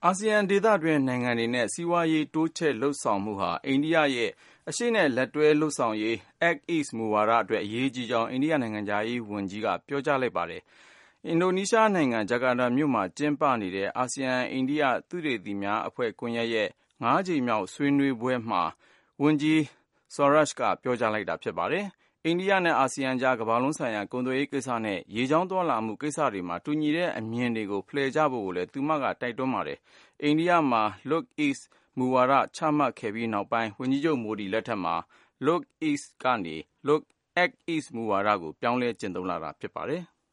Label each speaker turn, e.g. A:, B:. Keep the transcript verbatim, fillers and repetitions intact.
A: အာဆီယံဒေသတွင်းနိုင်ငံတွေနဲ့စီးပွားရေးတိုးချဲ့လုပ်ဆောင်မှုဟာအိန္ဒိယရဲ့အရှေ့နဲ့လက်တွဲလုပ်ဆောင်ရေး Act East မူဝါဒအတွက်အရေးကြီးကြောင်းအိန္ဒိယနိုင်ငံခြားရေးဝန်ကြီးကပြောကြားလိုက်ပါတယ်။အင်ဒိုနီးရှားနိုင်ငံဂျကာတာမြို့မှာကျင်းပနေတဲ့အာဆီယံအိန္ဒိယသုတေသီများအဖွဲ့ကွန်ရက်ရဲ့ငါးကြိမ်မြောက်ဆွေးနွေးပွဲမှာဝန်ကြီး Swarup ကပြောကြားလိုက်တာဖြစ်ပါတယ်။အိန္ဒိယနဲ့အာဆီယံကြားကမ္ဘာလုံးဆိုင်ရာကုန်သွယ်ရေးကိစ္စနဲ့ရေကြောင်းသွားလာမှုကိစ္စတွေမှာတူညီတဲ့အမြင်တွေကိုဖလှယ်ကြဖို့ကိုလည်းသူမကတိုက်တွန်းပါတယ်။အိန္ဒိယမှာ Look East မူဝါဒချမှတ်ခဲ့ပြီးနောက်ပိုင်းဝန်ကြီးချုပ်မိုဒီလက်ထက်မှာ Look East ကနေ Look Act East မူဝါဒကိုပြောင်းလဲကျင့်သုံးလာတာဖြစ်ပါတယ်